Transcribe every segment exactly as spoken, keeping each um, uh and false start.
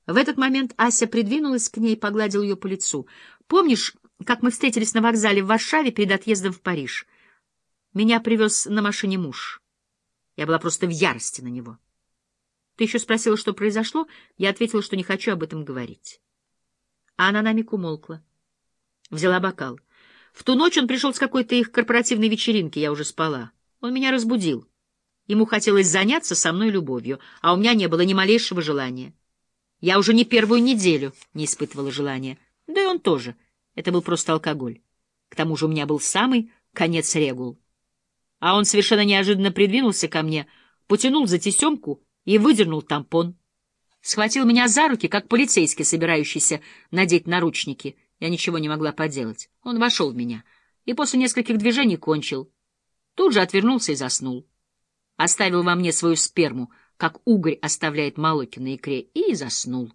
В этот момент Ася придвинулась к ней и погладила ее по лицу. «Помнишь, как мы встретились на вокзале в Варшаве перед отъездом в Париж? Меня привез на машине муж. Я была просто в ярости на него. Ты еще спросила, что произошло. Я ответила, что не хочу об этом говорить». А она на миг умолкла. Взяла бокал. В ту ночь он пришел с какой-то их корпоративной вечеринки, я уже спала. Он меня разбудил. Ему хотелось заняться со мной любовью, а у меня не было ни малейшего желания. Я уже не первую неделю не испытывала желания. Да и он тоже. Это был просто алкоголь. К тому же у меня был самый конец регул. А он совершенно неожиданно придвинулся ко мне, потянул за тесемку и выдернул тампон. Схватил меня за руки, как полицейский, собирающийся надеть наручники. Я ничего не могла поделать. Он вошел в меня и после нескольких движений кончил. Тут же отвернулся и заснул. Оставил во мне свою сперму, как угорь оставляет молоки на икре, и заснул.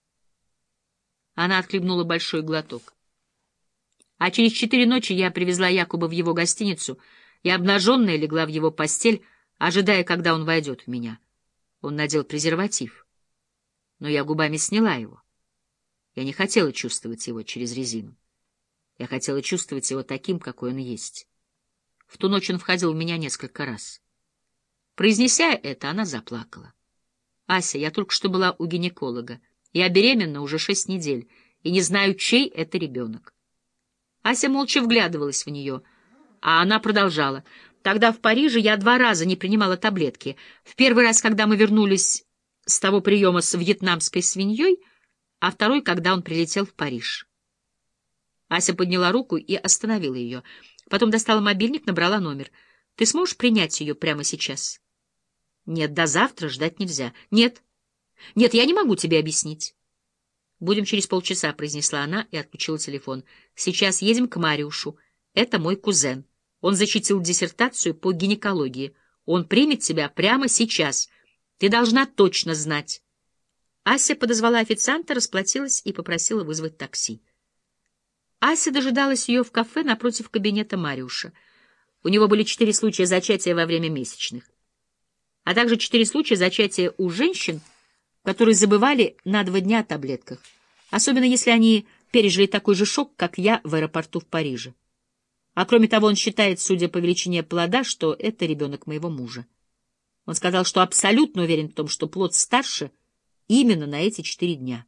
Она отхлебнула большой глоток. А через четыре ночи я привезла Якуба в его гостиницу и, обнаженная, легла в его постель, ожидая, когда он войдет в меня. Он надел презерватив, но я губами сняла его. Я не хотела чувствовать его через резину. Я хотела чувствовать его таким, какой он есть. В ту ночь он входил в меня несколько раз. Произнеся это, она заплакала. «Ася, я только что была у гинеколога. Я беременна уже шесть недель, и не знаю, чей это ребенок». Ася молча вглядывалась в нее, а она продолжала. «Тогда в Париже я два раза не принимала таблетки. В первый раз, когда мы вернулись с того приема с вьетнамской свиньей, а второй, когда он прилетел в Париж». Ася подняла руку и остановила ее. Потом достала мобильник, набрала номер. «Ты сможешь принять ее прямо сейчас?» «Нет, до завтра ждать нельзя». «Нет, нет, я не могу тебе объяснить». «Будем через полчаса», — произнесла она и отключила телефон. «Сейчас едем к Мариушу. Это мой кузен. Он защитил диссертацию по гинекологии. Он примет тебя прямо сейчас. Ты должна точно знать». Ася подозвала официанта, расплатилась и попросила вызвать такси. Ася дожидалась ее в кафе напротив кабинета Мариуша. У него были четыре случая зачатия во время месячных, а также четыре случая зачатия у женщин, которые забывали на два дня о таблетках, особенно если они пережили такой же шок, как я в аэропорту в Париже. А кроме того, он считает, судя по величине плода, что это ребенок моего мужа. Он сказал, что абсолютно уверен в том, что плод старше именно на эти четыре дня.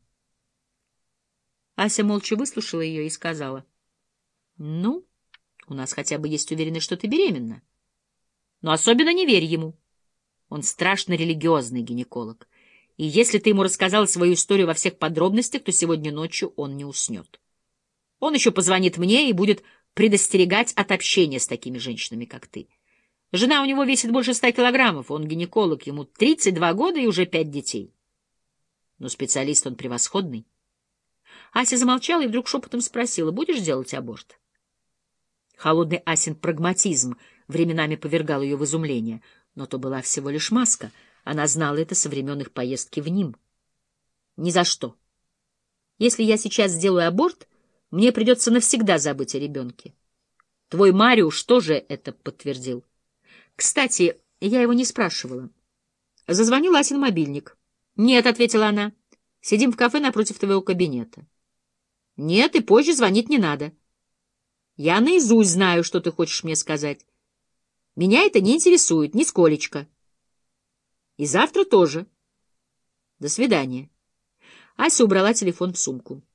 Ася молча выслушала ее и сказала: «Ну, у нас хотя бы есть уверенность, что ты беременна. Но особенно не верь ему. Он страшно религиозный гинеколог. И если ты ему рассказала свою историю во всех подробностях, то сегодня ночью он не уснет. Он еще позвонит мне и будет предостерегать от общения с такими женщинами, как ты. Жена у него весит больше ста килограммов, он гинеколог, ему тридцать два года и уже пять детей. Но специалист он превосходный». Ася замолчала и вдруг шепотом спросила: «Будешь делать аборт?» Холодный Асин прагматизм временами повергал ее в изумление, но то была всего лишь маска. Она знала это со времен их поездки в Ним. «Ни за что. Если я сейчас сделаю аборт, мне придется навсегда забыть о ребенке. Твой Мариуш тоже это подтвердил. Кстати, я его не спрашивала». Зазвонил Асин мобильник. «Нет», — ответила она, — «сидим в кафе напротив твоего кабинета». «Нет, и позже звонить не надо. Я наизусть знаю, что ты хочешь мне сказать. Меня это не интересует, нисколечко. И завтра тоже. До свидания». Ася убрала телефон в сумку.